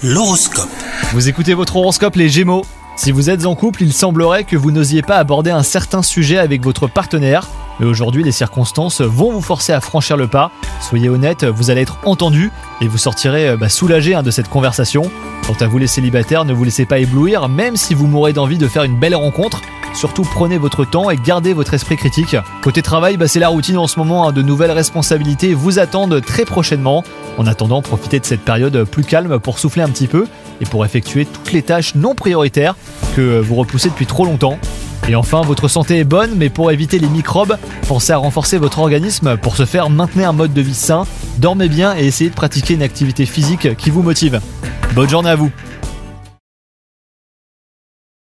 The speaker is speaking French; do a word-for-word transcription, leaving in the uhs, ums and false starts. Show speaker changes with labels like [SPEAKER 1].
[SPEAKER 1] L'horoscope.
[SPEAKER 2] Vous écoutez votre horoscope les Gémeaux. Si vous êtes en couple, il semblerait que vous n'osiez pas aborder un certain sujet avec votre partenaire. Mais aujourd'hui, les circonstances vont vous forcer à franchir le pas. Soyez honnête, vous allez être entendu et vous sortirez bah, soulagé hein, de cette conversation. Quant à vous les célibataires, ne vous laissez pas éblouir, même si vous mourrez d'envie de faire une belle rencontre. Surtout prenez votre temps et gardez votre esprit critique. Côté travail, bah, c'est la routine en ce moment, hein, de nouvelles responsabilités vous attendent très prochainement. En attendant, profitez de cette période plus calme pour souffler un petit peu et pour effectuer toutes les tâches non prioritaires que vous repoussez depuis trop longtemps. Et enfin, votre santé est bonne, mais pour éviter les microbes, pensez à renforcer votre organisme. Pour ce faire, maintenez un mode de vie sain, dormez bien et essayez de pratiquer une activité physique qui vous motive. Bonne journée à vous!